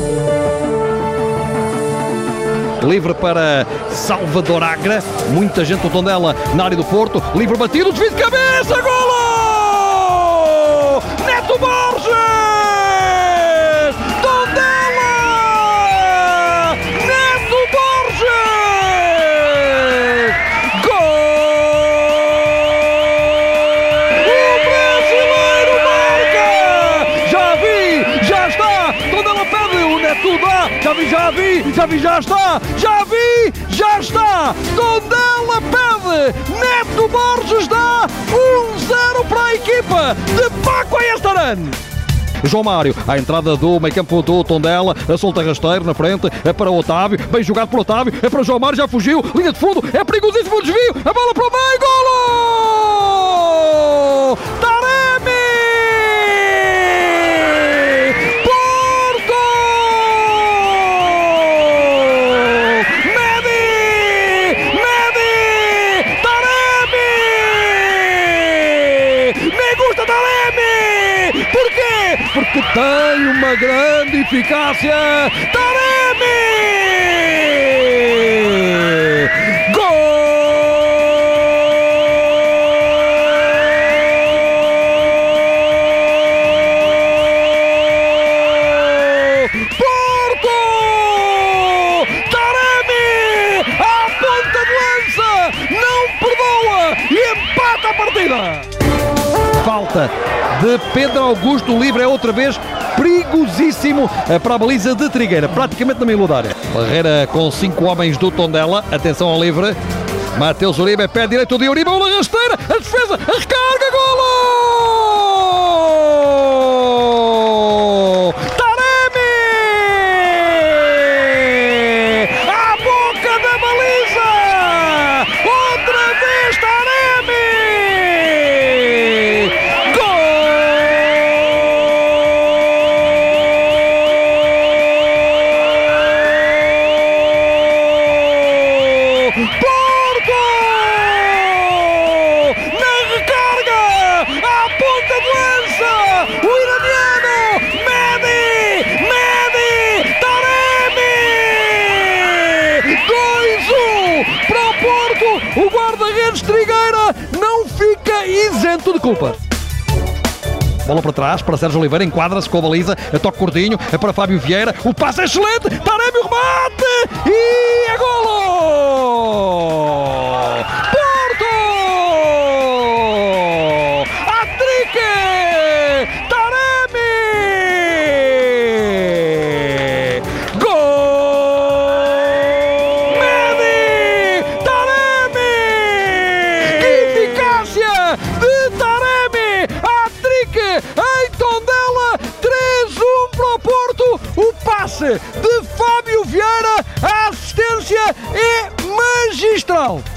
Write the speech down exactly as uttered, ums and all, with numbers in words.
Livre para Salvador Agra. Muita gente do Tondela na área do Porto. Livre batido, desvio de cabeça. Golo! Neto Borges! Tondela! Neto Borges! Gol! O brasileiro marca! Já vi, já está! Tondela pede, o Neto dá! Já vi, já vi, já vi, já está! Já vi, já está! Tondela pede! Neto Borges dá um zero para a equipa de Paco Ayestarán! João Mário, à entrada do meio campo do Tondela, a solta rasteiro na frente, é para o Otávio, bem jogado por Otávio, é para o João Mário, já fugiu, linha de fundo, é perigosíssimo o desvio, a bola para o meio, golo! Taremi! Porto! Medi! Medi! Taremi! Me gusta Taremi! Porquê? Porque tem uma grande eficácia. Taremi! Gol! Porto! Taremi! À ponta de lança! Não perdoa! E empata a partida! Falta de Pedro Augusto, o livre é outra vez perigosíssimo para a baliza de Trigueira, praticamente na meia da área. Barreira com cinco homens do Tondela, atenção ao livre, Mateus Uribe, pé direito de Uribe, uma rasteira, a defesa, a recarga, golo! Taremi! À boca da baliza! Outra vez Taremi! Porto! Na recarga! À ponta de lança! O iraniano! Medi! Medi! Taremi! dois a um para o Porto! O guarda-redes Trigueira não fica isento de culpa. Bola para trás, para Sérgio Oliveira, enquadra-se com a baliza, a toque curtinho, é para Fábio Vieira, o passe é excelente, Taremi, o remate, e é golo! Porto! Hat-trick! Taremi! Gol! Medi! Taremi! Que eficácia de Taremi! Hat-trick! Em Tondela, três a um para o Porto, o passe de Fábio Vieira, a assistência é magistral.